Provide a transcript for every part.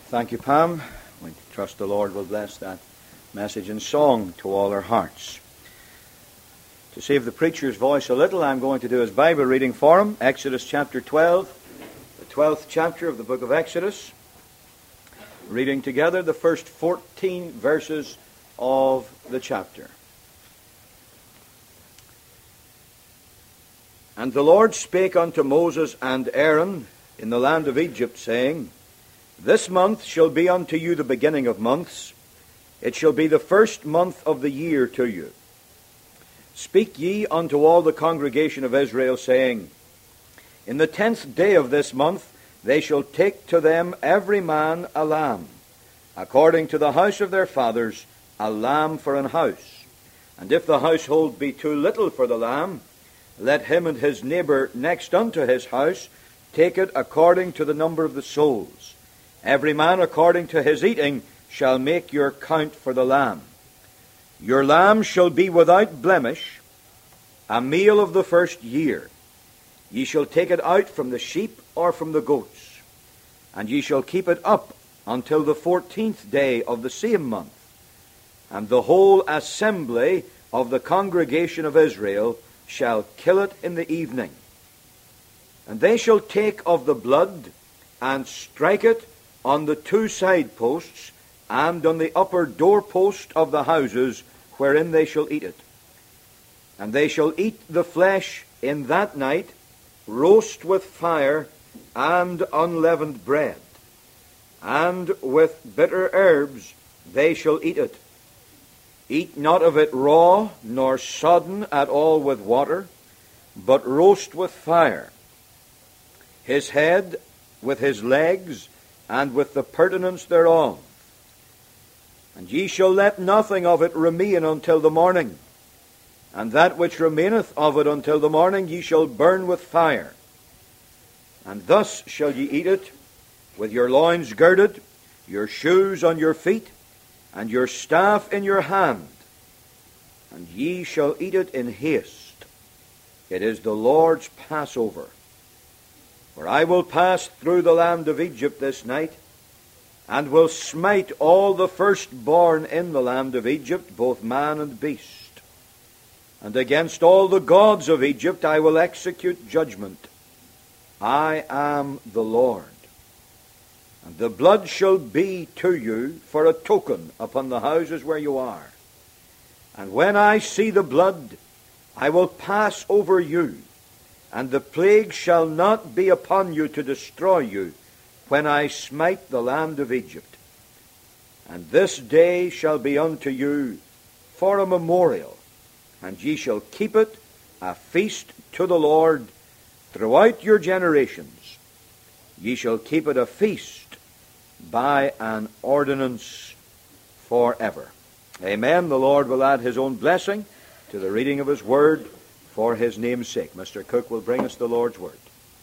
Thank you, Pam. We trust the Lord will bless that message and song to all our hearts. To save the preacher's voice a little, I'm going to do his Bible reading for him. Exodus chapter 12, the 12th chapter of the book of Exodus. Reading together the first 14 verses of the chapter. And the Lord spake unto Moses and Aaron in the land of Egypt, saying, This month shall be unto you the beginning of months. It shall be the first month of the year to you. Speak ye unto all the congregation of Israel, saying, In the 10th day of this month they shall take to them every man a lamb, according to the house of their fathers, a lamb for an house. And if the household be too little for the lamb, let him and his neighbour next unto his house take it according to the number of the souls. Every man according to his eating shall make your count for the lamb. Your lamb shall be without blemish, a meal of the first year. Ye shall take it out from the sheep or from the goats, and ye shall keep it up until the 14th day of the same month. And the whole assembly of the congregation of Israel shall kill it in the evening. And they shall take of the blood and strike it on the two side posts and on the upper doorpost of the houses wherein they shall eat it. And they shall eat the flesh in that night, roast with fire and unleavened bread. And with bitter herbs they shall eat it. Eat not of it raw, nor sodden at all with water, but roast with fire. His head with his legs, and with the purtenance thereof. And ye shall let nothing of it remain until the morning. And that which remaineth of it until the morning ye shall burn with fire. And thus shall ye eat it, with your loins girded, your shoes on your feet, and your staff in your hand. And ye shall eat it in haste. It is the Lord's Passover. For I will pass through the land of Egypt this night, and will smite all the firstborn in the land of Egypt, both man and beast. And against all the gods of Egypt I will execute judgment. I am the Lord. And the blood shall be to you for a token upon the houses where you are. And when I see the blood, I will pass over you, and the plague shall not be upon you to destroy you, when I smite the land of Egypt. And this day shall be unto you for a memorial, and ye shall keep it a feast to the Lord throughout your generations. Ye shall keep it a feast by an ordinance forever. Amen. The Lord will add his own blessing to the reading of his word for his name's sake. Mr. Cook will bring us the Lord's word.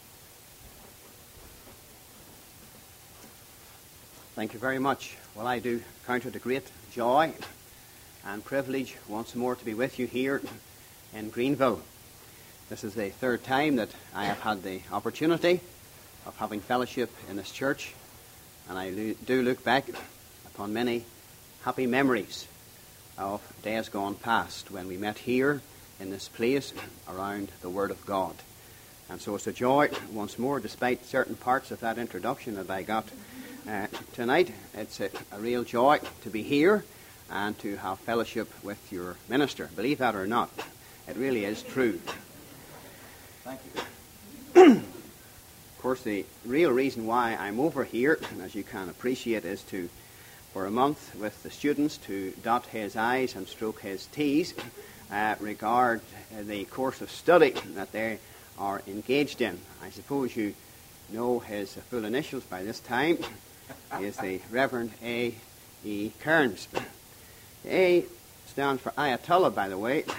Thank you very much. Well, I do count it a great joy and privilege once more to be with you here in Greenville. This is the third time that I have had the opportunity of having fellowship in this church, and I do look back upon many happy memories of days gone past when we met here in this place around the Word of God. And so it's a joy once more, despite certain parts of that introduction that I got tonight. It's a real joy to be here and to have fellowship with your minister. Believe that or not, it really is true. Thank you. Of course, the real reason why I'm over here, as you can appreciate, is for a month with the students to dot his I's and stroke his T's, regard the course of study that they are engaged in. I suppose you know his full initials by this time. He is the Reverend A. E. Kearns. A stands for Ayatollah, by the way.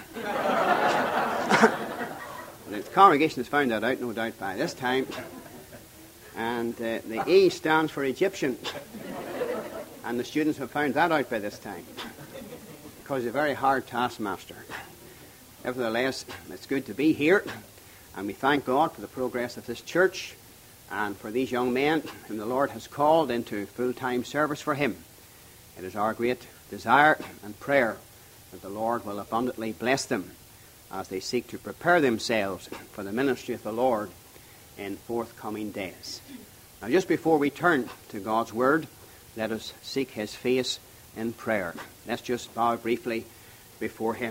The congregation has found that out, no doubt, by this time. And the E stands for Egyptian. And the students have found that out by this time, because he's a very hard taskmaster. Nevertheless, it's good to be here, and we thank God for the progress of this church And for these young men whom the Lord has called into full-time service for him, it is our great desire and prayer that the Lord will abundantly bless them as they seek to prepare themselves for the ministry of the Lord in forthcoming days. Now, just before we turn to God's Word, let us seek His face in prayer. Let's just bow briefly before Him.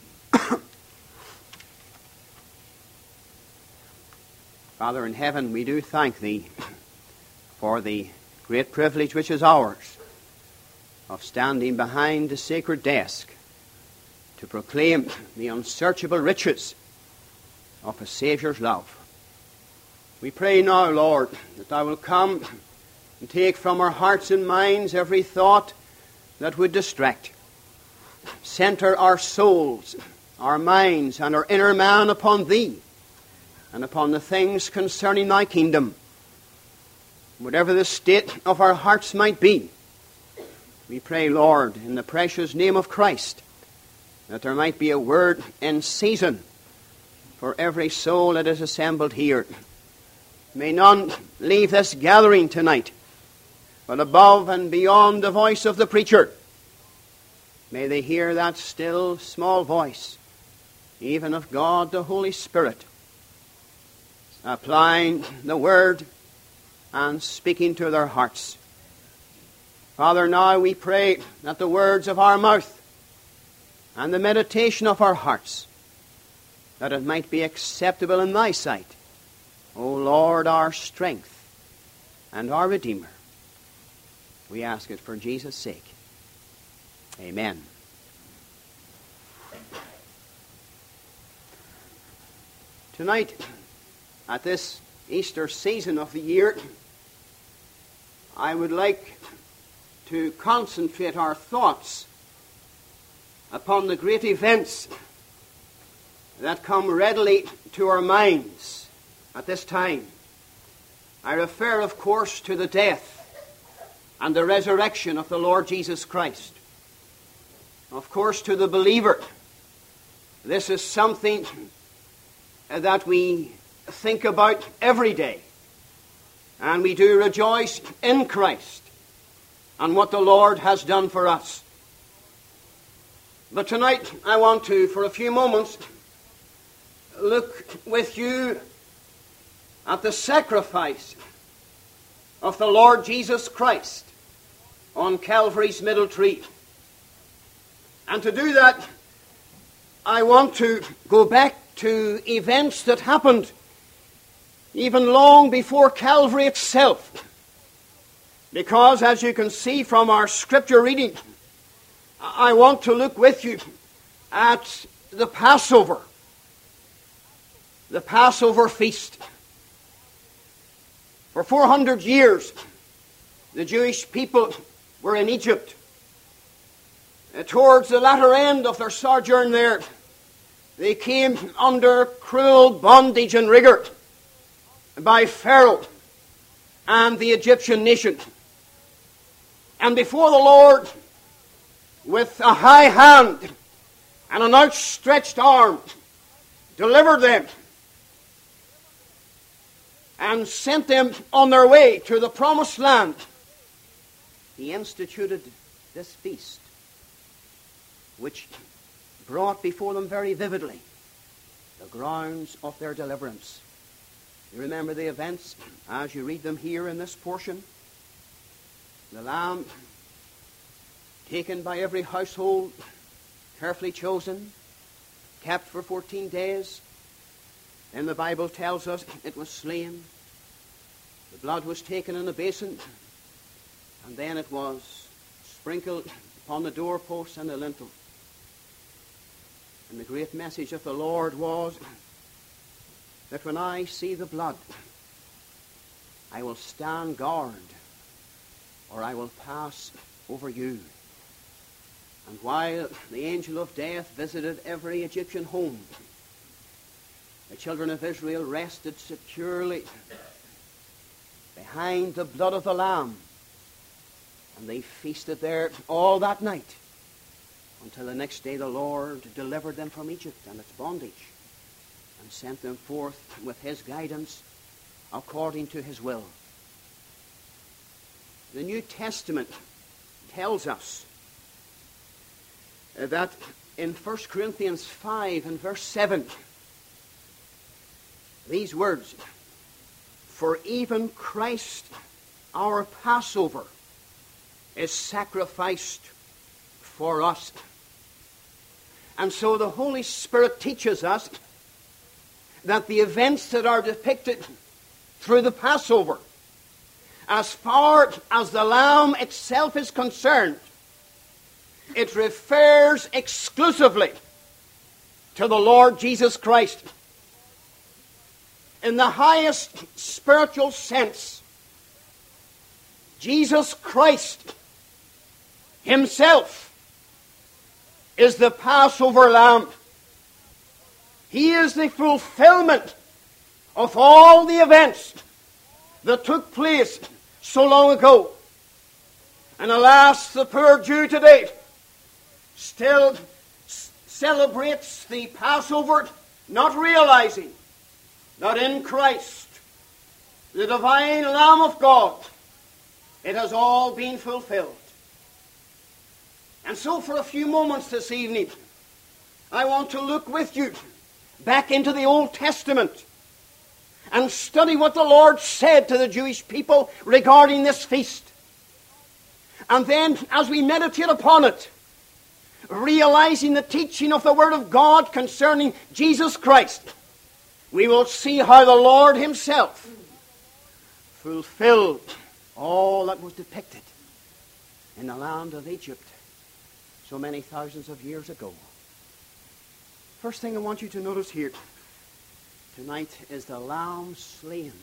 Father in heaven, we do thank Thee for the great privilege which is ours of standing behind the sacred desk to proclaim the unsearchable riches of a Saviour's love. We pray now, Lord, that Thou will come and take from our hearts and minds every thought that would distract. Center our souls, our minds, and our inner man upon Thee and upon the things concerning Thy kingdom. Whatever the state of our hearts might be, we pray, Lord, in the precious name of Christ, that there might be a word in season for every soul that is assembled here. May none leave this gathering tonight, but above and beyond the voice of the preacher, may they hear that still small voice, even of God the Holy Spirit, applying the word and speaking to their hearts. Father, now we pray that the words of our mouth and the meditation of our hearts, that it might be acceptable in Thy sight, O Lord, our strength and our Redeemer. We ask it for Jesus' sake. Amen. Tonight, at this Easter season of the year, I would like to concentrate our thoughts upon the great events that come readily to our minds at this time. I refer, of course, to the death and the resurrection of the Lord Jesus Christ. Of course, to the believer, this is something that we think about every day. And we do rejoice in Christ and what the Lord has done for us. But tonight I want to, for a few moments, look with you at the sacrifice of the Lord Jesus Christ on Calvary's middle tree. And to do that, I want to go back to events that happened even long before Calvary itself. Because, as you can see from our scripture reading, I want to look with you at the Passover feast. For 400 years, the Jewish people were in Egypt. Towards the latter end of their sojourn there, they came under cruel bondage and rigor by Pharaoh and the Egyptian nation. And before the Lord, with a high hand and an outstretched arm, delivered them and sent them on their way to the promised land, He instituted this feast, which brought before them very vividly the grounds of their deliverance. You remember the events as you read them here in this portion. The lamb taken by every household, carefully chosen, kept for 14 days. Then the Bible tells us it was slain. The blood was taken in a basin, and then it was sprinkled upon the doorposts and the lintel. And the great message of the Lord was that when I see the blood, I will stand guard, or I will pass over you. And while the angel of death visited every Egyptian home, the children of Israel rested securely behind the blood of the Lamb. And they feasted there all that night until the next day the Lord delivered them from Egypt and its bondage and sent them forth with His guidance according to his will. The New Testament tells us that in 1 Corinthians 5 and verse 7, these words, "For even Christ, our Passover, is sacrificed for us." And so the Holy Spirit teaches us that the events that are depicted through the Passover, as far as the Lamb itself is concerned, it refers exclusively to the Lord Jesus Christ. In the highest spiritual sense, Jesus Christ himself is the Passover Lamb. He is the fulfillment of all the events that took place so long ago. And alas, the poor Jew today still celebrates the Passover, not realizing that in Christ, the divine Lamb of God, it has all been fulfilled. And so for a few moments this evening, I want to look with you back into the Old Testament and study what the Lord said to the Jewish people regarding this feast. And then, as we meditate upon it, realizing the teaching of the Word of God concerning Jesus Christ, we will see how the Lord himself fulfilled all that was depicted in the land of Egypt so many thousands of years ago. First thing I want you to notice here tonight is the Lamb slain.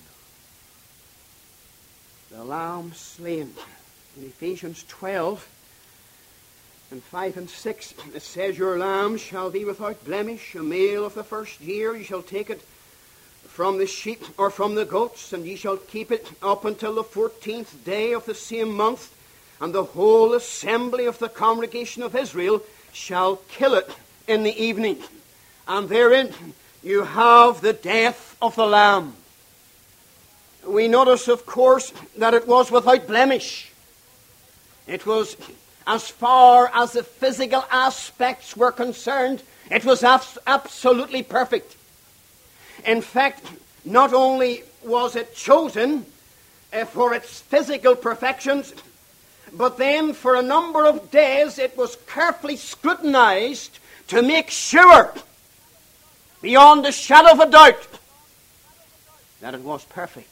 The Lamb slain. In Ephesians 12 and 5 and 6, it says, "Your lamb shall be without blemish, a male of the first year. You shall take it from the sheep or from the goats, and ye shall keep it up until the 14th day of the same month. And the whole assembly of the congregation of Israel shall kill it in the evening." And therein you have the death of the Lamb. We notice, of course, that it was without blemish. It was, as far as the physical aspects were concerned, it was absolutely perfect. In fact, not only was it chosen for its physical perfections, but then for a number of days it was carefully scrutinized to make sure, beyond a shadow of a doubt, that it was perfect.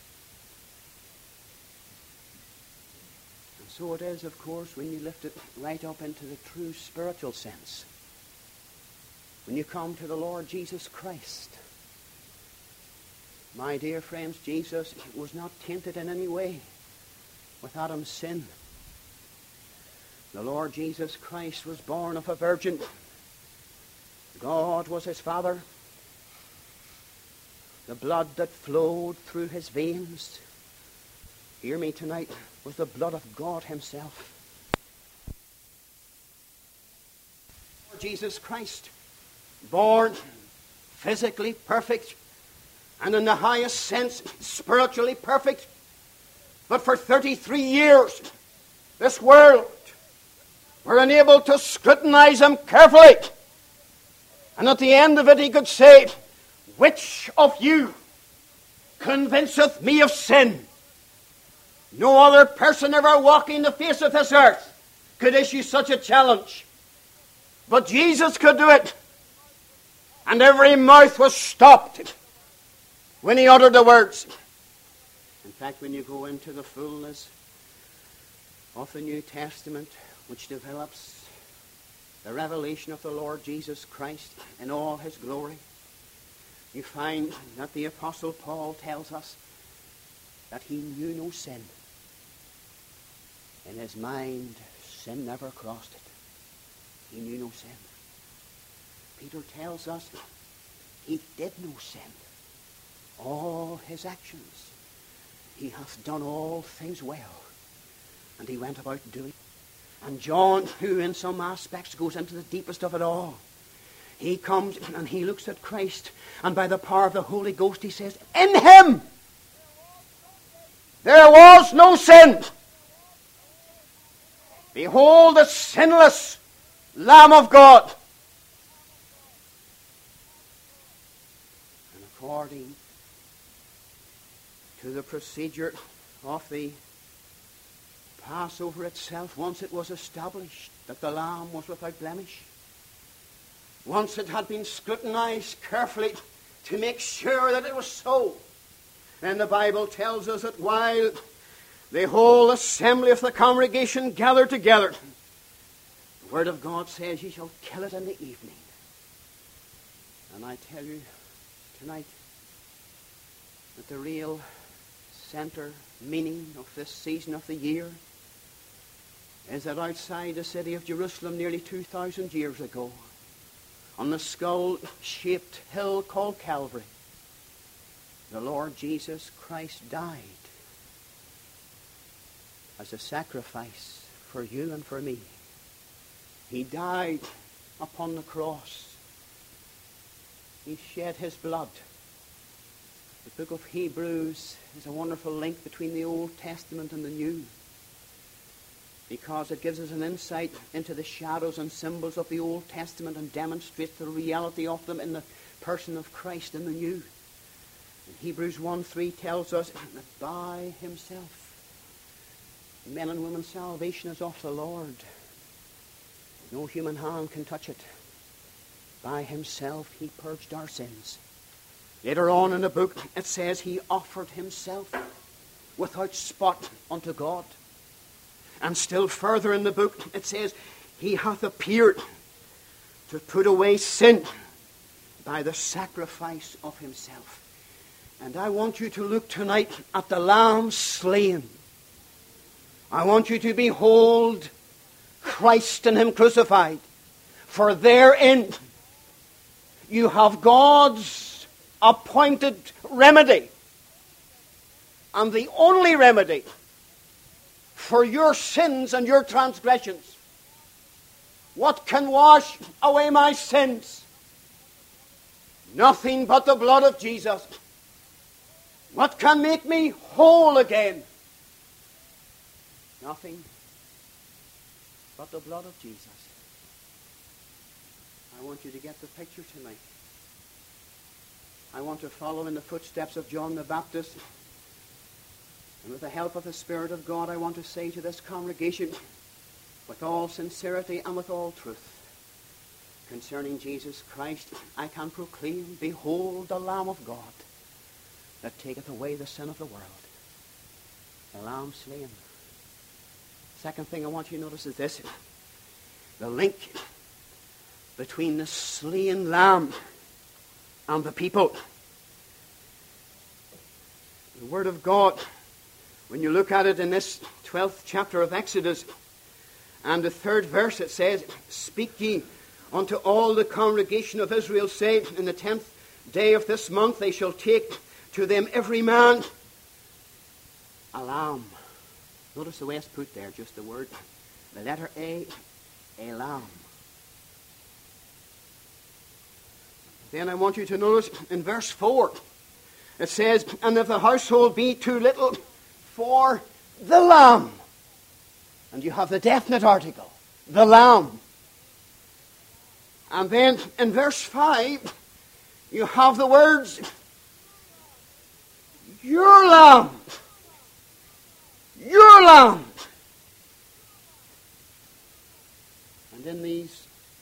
And so it is, of course, when you lift it right up into the true spiritual sense. When you come to the Lord Jesus Christ, my dear friends, Jesus was not tainted in any way with Adam's sin. The Lord Jesus Christ was born of a virgin. God was his Father. The blood that flowed through his veins, hear me tonight, was the blood of God himself. Jesus Christ, born physically perfect, and in the highest sense, spiritually perfect. But for 33 years, this world were unable to scrutinize him carefully. And at the end of it, he could say, "Which of you convinceth me of sin?" No other person ever walking the face of this earth could issue such a challenge. But Jesus could do it. And every mouth was stopped when he uttered the words. In fact, when you go into the fullness of the New Testament, which develops the revelation of the Lord Jesus Christ in all his glory, you find that the Apostle Paul tells us that he knew no sin. In his mind, sin never crossed it. He knew no sin. Peter tells us he did no sin. All his actions, he hath done all things well, and he went about doing. And John, who in some aspects goes into the deepest of it all, he comes and he looks at Christ, and by the power of the Holy Ghost he says, "In him There was no sin. Behold the sinless Lamb of God. And according to the procedure of the Passover itself, once it was established that the lamb was without blemish, once it had been scrutinized carefully to make sure that it was so, and the Bible tells us that while the whole assembly of the congregation gathered together, the Word of God says, "Ye shall kill it in the evening." And I tell you tonight that the real center meaning of this season of the year is that outside the city of Jerusalem nearly 2,000 years ago, on the skull-shaped hill called Calvary, the Lord Jesus Christ died as a sacrifice for you and for me. He died upon the cross. He shed his blood. The book of Hebrews is a wonderful link between the Old Testament and the New, because it gives us an insight into the shadows and symbols of the Old Testament and demonstrates the reality of them in the person of Christ in the New. And Hebrews 1:3 tells us that by himself, men and women's salvation is of the Lord. No human hand can touch it. By himself he purged our sins. Later on in the book it says he offered himself without spot unto God. And still further in the book it says he hath appeared to put away sin by the sacrifice of himself. And I want you to look tonight at the Lamb slain. I want you to behold Christ and him crucified. For therein you have God's appointed remedy, and the only remedy for your sins and your transgressions. What can wash away my sins? Nothing but the blood of Jesus. What can make me whole again? Nothing but the blood of Jesus. I want you to get the picture tonight. I want to follow in the footsteps of John the Baptist. And with the help of the Spirit of God, I want to say to this congregation, with all sincerity and with all truth, concerning Jesus Christ, I can proclaim, behold the Lamb of God that taketh away the sin of the world. The Lamb slain. Second thing I want you to notice is this: the link between the slain Lamb and the people. The Word of God, when you look at it in this 12th chapter of Exodus, and the 3rd verse, it says, "Speak ye unto all the congregation of Israel, say, in the 10th day of this month they shall take to them every man a lamb." Notice the way it's put there, just the word, the letter A lamb. Then I want you to notice in verse 4, it says, "And if the household be too little for the lamb," and you have the definite article, the lamb. And then in verse 5, you have the words, "Your lamb." Your lamb. And in these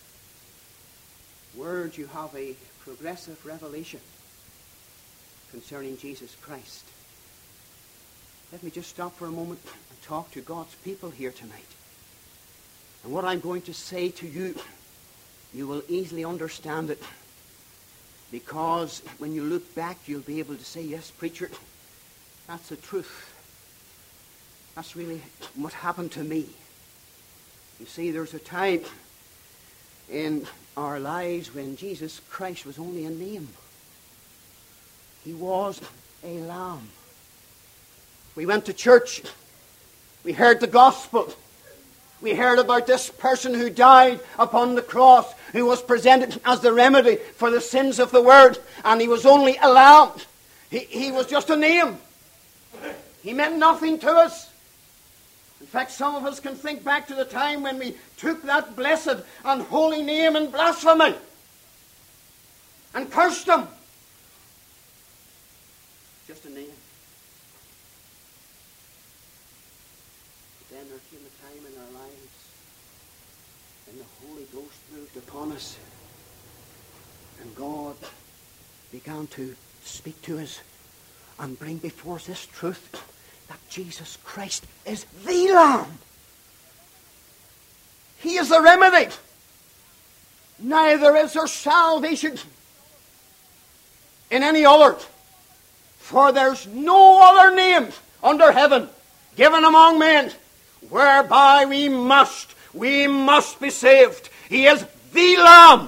words you have a progressive revelation concerning Jesus Christ. Let me just stop for a moment and talk to God's people here tonight. And what I'm going to say to you, you will easily understand it, because when you look back you'll be able to say, "Yes, preacher, that's the truth. That's really what happened to me." You see, there's a time in our lives when Jesus Christ was only a name. He was a lamb. We went to church. We heard the gospel. We heard about this person who died upon the cross, who was presented as the remedy for the sins of the world, and he was only a lamb. He was just a name. He meant nothing to us. In fact, some of us can think back to the time when we took that blessed and holy name in blasphemy and cursed him. Just a name. But then there came a time in our lives when the Holy Ghost moved upon us and God began to speak to us and bring before us this truth that Jesus Christ is the Lamb. He is the remedy. Neither is there salvation in any other. For there's no other name under heaven given among men whereby we must be saved. He is the Lamb.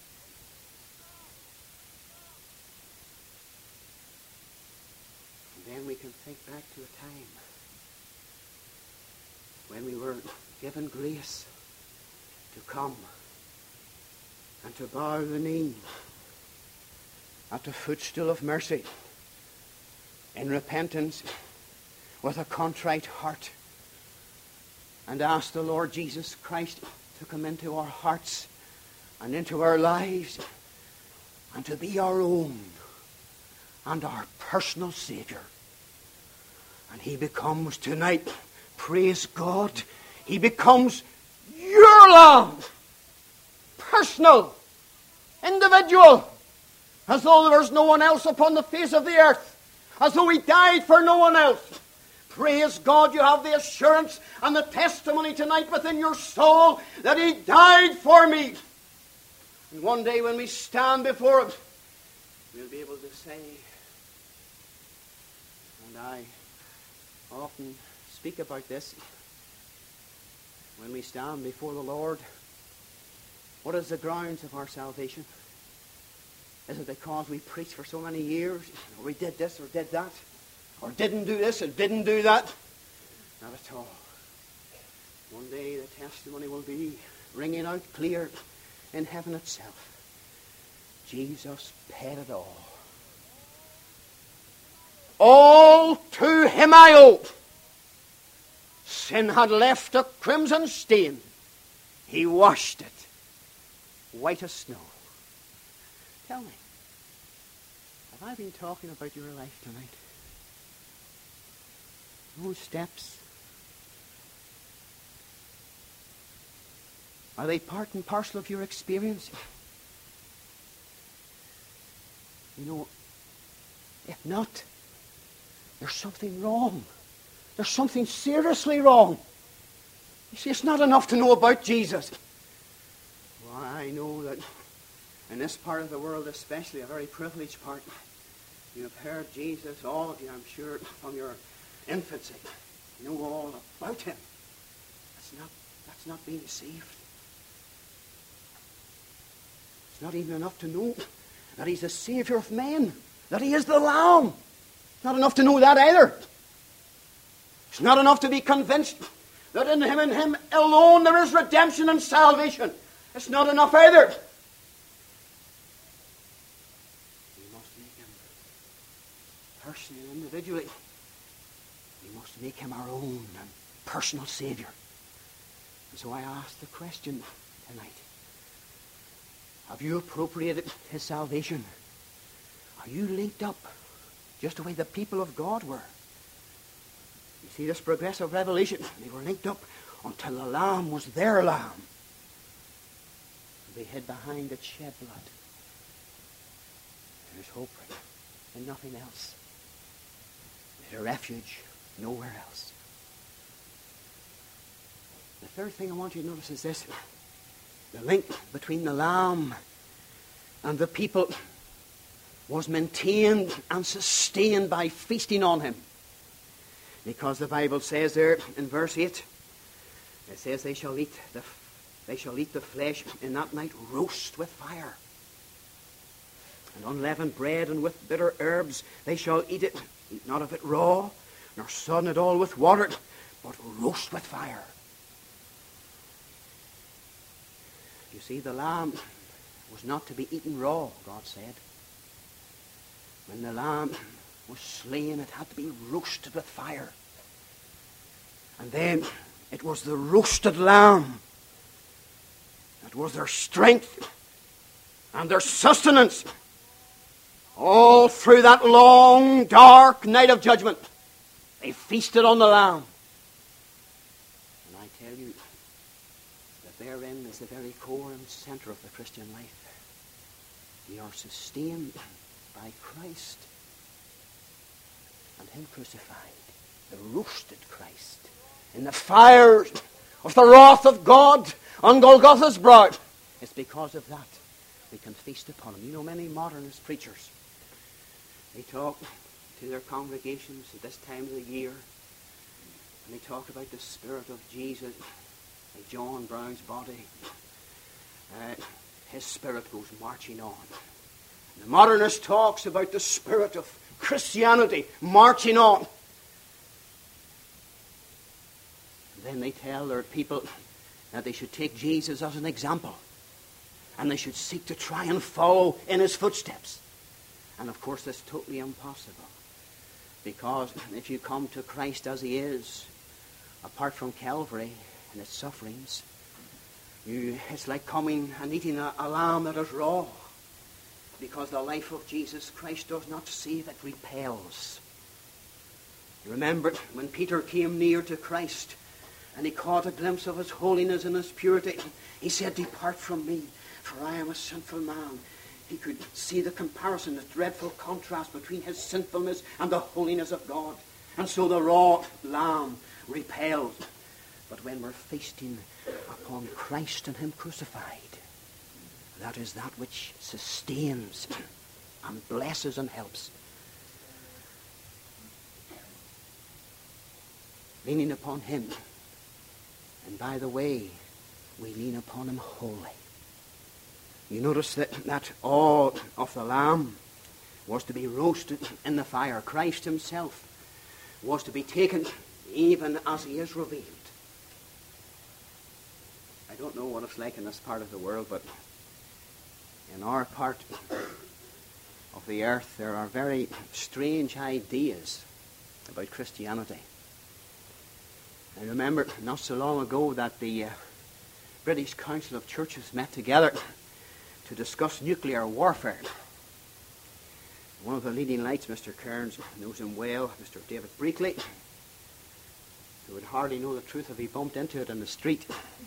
And then we can think back to a time when we were given grace to come and to bow the knee at the footstool of mercy in repentance with a contrite heart and ask the Lord Jesus Christ to come into our hearts and into our lives and to be our own and our personal Savior. And He becomes tonight, praise God, He becomes your Lamb. Personal, individual, as though there was no one else upon the face of the earth, as though He died for no one else. Praise God, you have the assurance and the testimony tonight within your soul that He died for me. And one day when we stand before Him, we'll be able to say, and I often speak about this, when we stand before the Lord, what is the grounds of our salvation? Is it because we preached for so many years, or we did this or did that, or didn't do this or didn't do that? Not at all. One day the testimony will be ringing out clear in heaven itself. Jesus paid it all. All to Him I owe. Sin had left a crimson stain. He washed it white as snow. Tell me, have I been talking about your life tonight? Those steps, are they part and parcel of your experience? You know, if not, there's something wrong. There's something seriously wrong. You see, it's not enough to know about Jesus. Well, I know that in this part of the world, especially a very privileged part, you have heard Jesus, all of you, I'm sure, from your infancy. You know all about Him. That's not being saved. It's not even enough to know that He's the Savior of men, that He is the Lamb. It's not enough to know that either. It's not enough to be convinced that in Him and Him alone there is redemption and salvation. It's not enough either. We must make Him personally and individually. We must make Him our own and personal Savior. And so I ask the question tonight. Have you appropriated His salvation? Are you linked up just the way the people of God were? You see this progressive revelation. They were linked up until the Lamb was their Lamb. They hid behind its shed blood. There's hope in nothing else. There's a refuge nowhere else. The third thing I want you to notice is this. The link between the Lamb and the people was maintained and sustained by feasting on Him. Because the Bible says there in verse 8, it says they shall eat the flesh in that night roast with fire. And unleavened bread and with bitter herbs they shall eat it, eat not of it raw, nor sodden it all with water, but roast with fire. You see, the lamb was not to be eaten raw, God said. When the lamb was slain, it had to be roasted with fire. And then it was the roasted lamb that was their strength and their sustenance all through that long, dark night of judgment. They feasted on the lamb. And I tell you that therein is the very core and center of the Christian life. We are sustained by Christ and Him crucified, the roasted Christ, in the fires of the wrath of God on Golgotha's brow. It's because of that we can feast upon Him. You know, many modernist preachers, they talk to their congregations at this time of the year, and they talk about the Spirit of Jesus, like John Brown's body. His Spirit goes marching on. The modernist talks about the spirit of Christianity marching on. And then they tell their people that they should take Jesus as an example, and they should seek to try and follow in His footsteps. And of course that's totally impossible, because if you come to Christ as He is, apart from Calvary and its sufferings, it's like coming and eating a lamb that is raw, because the life of Jesus Christ does not save, it repels. You remember when Peter came near to Christ and he caught a glimpse of His holiness and His purity, he said, "Depart from me, for I am a sinful man." He could see the comparison, the dreadful contrast between his sinfulness and the holiness of God. And so the raw lamb repelled. But when we're feasting upon Christ and Him crucified, that is that which sustains and blesses and helps. Leaning upon Him. And by the way, we lean upon Him wholly. You notice that all of the lamb was to be roasted in the fire. Christ Himself was to be taken even as He is revealed. I don't know what it's like in this part of the world, but in our part of the earth there are very strange ideas about Christianity. I remember not so long ago that the British Council of Churches met together to discuss nuclear warfare. One of the leading lights, Mr. Kearns knows him well, Mr. David Breakley, who would hardly know the truth if he bumped into it in the street.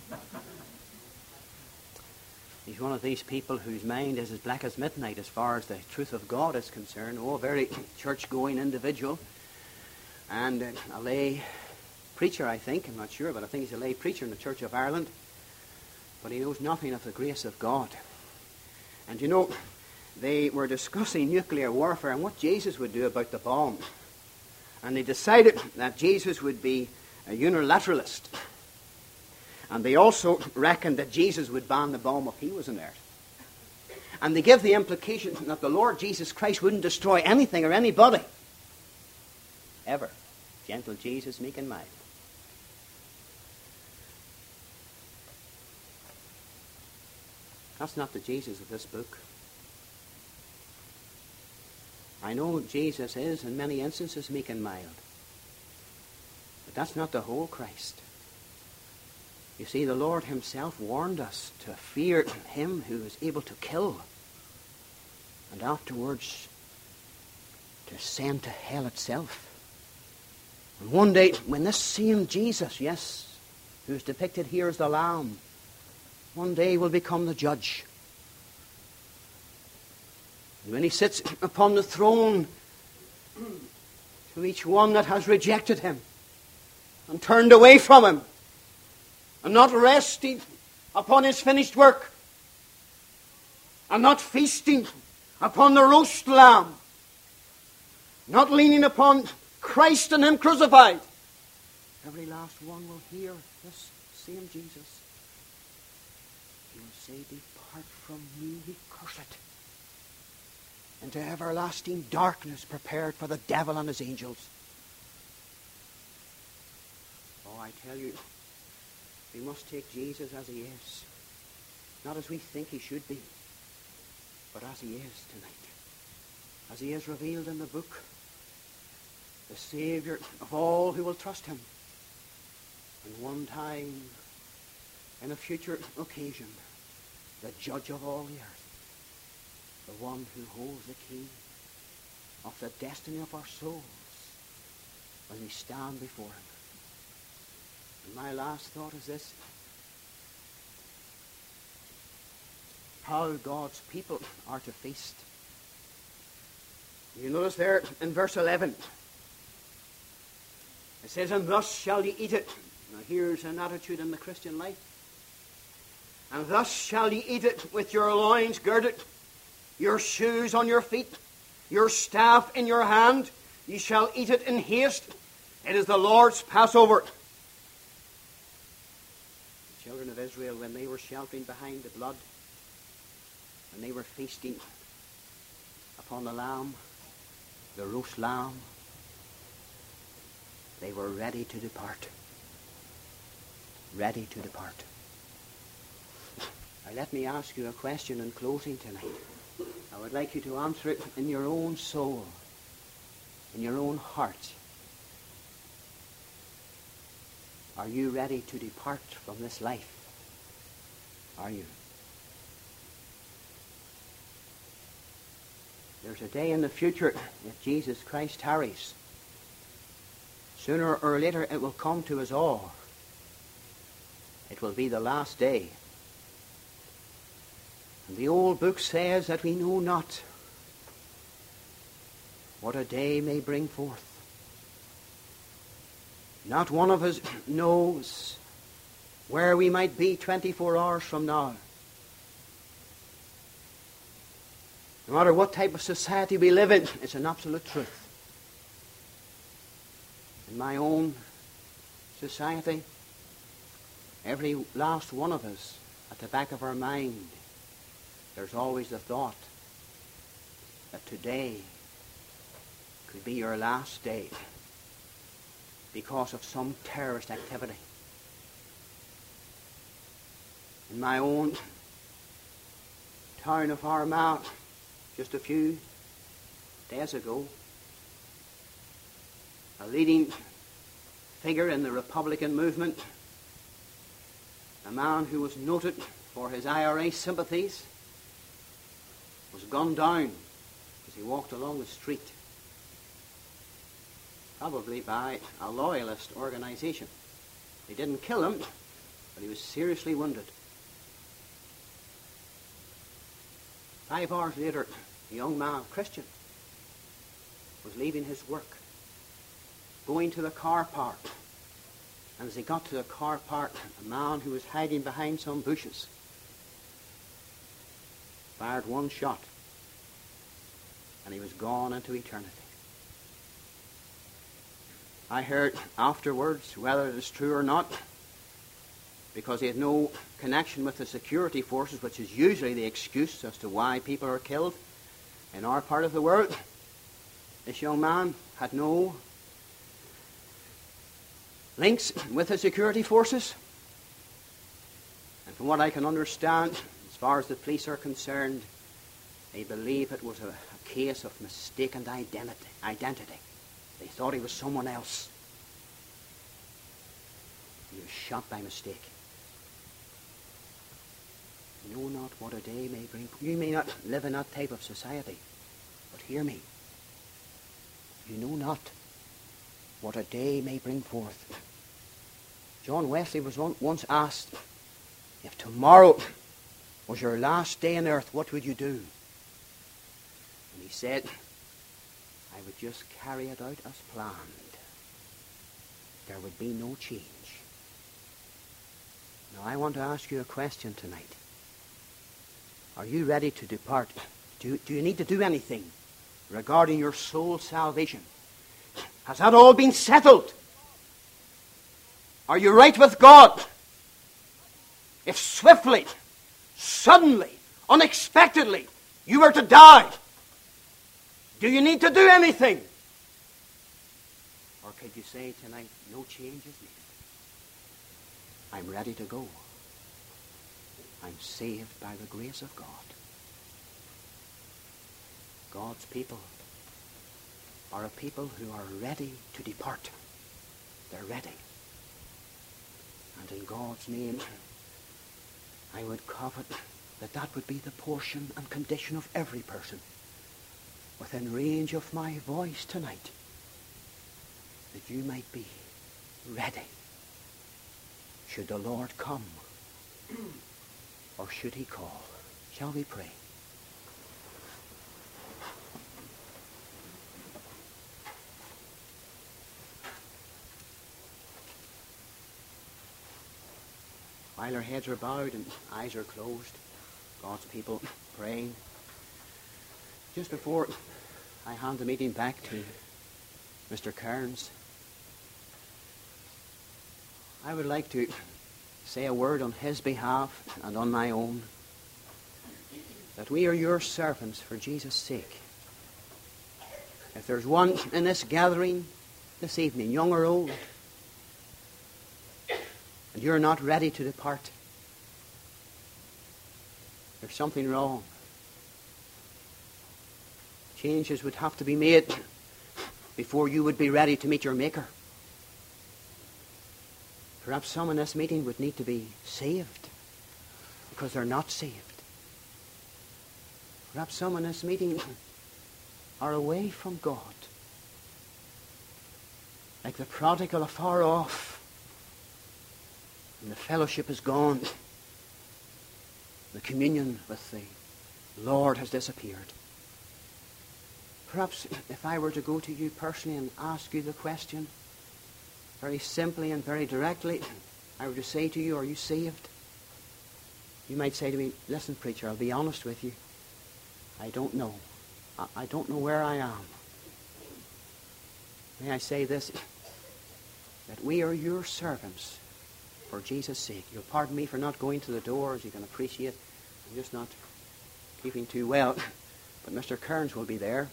He's one of these people whose mind is as black as midnight as far as the truth of God is concerned. Oh, a very church-going individual, and a lay preacher, I think. I'm not sure, but I think he's a lay preacher in the Church of Ireland. But he knows nothing of the grace of God. And you know, they were discussing nuclear warfare and what Jesus would do about the bomb. And they decided that Jesus would be a unilateralist. And they also reckoned that Jesus would ban the bomb if He was on earth. And they give the implication that the Lord Jesus Christ wouldn't destroy anything or anybody. Ever. Gentle Jesus, meek and mild. That's not the Jesus of this book. I know Jesus is, in many instances, meek and mild. But that's not the whole Christ. You see, the Lord Himself warned us to fear Him who is able to kill, and afterwards to send to hell itself. And one day, when this same Jesus, yes, who is depicted here as the Lamb, one day will become the judge. And when He sits upon the throne, to each one that has rejected Him and turned away from Him and not resting upon His finished work and not feasting upon the roast lamb, not leaning upon Christ and Him crucified, every last one will hear this same Jesus. He will say, "Depart from me, ye cursed, into everlasting darkness prepared for the devil and his angels." Oh, I tell you, we must take Jesus as He is. Not as we think He should be, but as He is tonight. As He is revealed in the book. the Saviour of all who will trust him. And one time, in a future occasion, the Judge of all the earth, the one who holds the key of the destiny of our souls when we stand before him. And my last thought is this: how God's people are to feast. You notice there in verse 11, it says, "And thus shall ye eat it." Now here's an attitude in the Christian life. "And thus shall ye eat it with your loins girded, your shoes on your feet, your staff in your hand. Ye shall eat it in haste. It is the Lord's Passover." The children of Israel, when they were sheltering behind the blood, when they were feasting upon the lamb, the roast lamb, they were ready to depart. Ready to depart. Now let me ask you a question in closing tonight. I would like you to answer it in your own soul, in your own heart. Are you ready to depart from this life? Are you? There's a day in the future, if Jesus Christ tarries. Sooner or later it will come to us all. It will be the last day. And the old book says that we know not what a day may bring forth. Not one of us knows where we might be 24 hours from now. No matter what type of society we live in, it's an absolute truth. In my own society, every last one of us, at the back of our mind, there's always the thought that today could be your last day because of some terrorist activity. In my own town of Armagh, just a few days ago, a leading figure in the Republican movement, a man who was noted for his IRA sympathies, was gunned down as he walked along the street, probably by a loyalist organization. They didn't kill him, but he was seriously wounded. 5 hours later, a young man, Christian, was leaving his work, going to the car park. And as he got to the car park, a man who was hiding behind some bushes fired one shot, and he was gone into eternity. I heard afterwards, whether it is true or not, because he had no connection with the security forces, which is usually the excuse as to why people are killed in our part of the world. This young man had no links with the security forces. And from what I can understand, as far as the police are concerned, they believe it was a case of mistaken identity. They thought he was someone else. He was shot by mistake. You know not what a day may bring. You may not live in that type of society, but hear me. You know not what a day may bring forth. John Wesley was once asked, if tomorrow was your last day on earth, what would you do? And he said, I would just carry it out as planned. There would be no change. Now I want to ask you a question tonight. Are you ready to depart? Do you need to do anything regarding your soul's salvation? Has that all been settled? Are you right with God? If swiftly, suddenly, unexpectedly, you were to die, do you need to do anything? Or could you say tonight, no change is needed? I'm ready to go. I'm saved by the grace of God. God's people are a people who are ready to depart. They're ready. And in God's name, I would covet that would be the portion and condition of every person within range of my voice tonight, that you might be ready. Should the Lord come, or should he call? Shall we pray? While our heads are bowed and eyes are closed, God's people praying. Just before I hand the meeting back to Mr. Cairns, I would like to say a word on his behalf and on my own, that we are your servants for Jesus' sake. If there's one in this gathering this evening, young or old, and you're not ready to depart, there's something wrong. Changes would have to be made before you would be ready to meet your Maker. Perhaps some in this meeting would need to be saved because they're not saved. Perhaps some in this meeting are away from God, like the prodigal afar off, and the fellowship is gone. The communion with the Lord has disappeared. Perhaps if I were to go to you personally and ask you the question, very simply and very directly, I were to say to you, are you saved? You might say to me, listen, preacher, I'll be honest with you. I don't know. I don't know where I am. May I say this, that we are your servants for Jesus' sake. You'll pardon me for not going to the doors. You can appreciate I'm just not keeping too well. But Mr. Cairns will be there.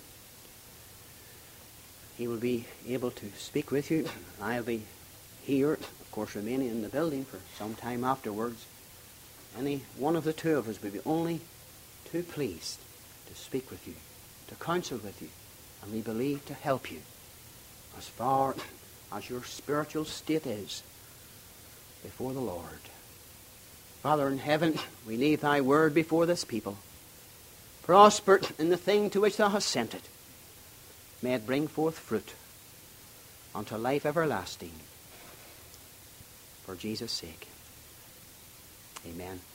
He will be able to speak with you. I'll be here, of course, remaining in the building for some time afterwards. Any one of the two of us will be only too pleased to speak with you, to counsel with you, and we believe to help you as far as your spiritual state is before the Lord. Father in heaven, we leave thy word before this people. Prosper in the thing to which thou hast sent it. May it bring forth fruit unto life everlasting. For Jesus' sake. Amen.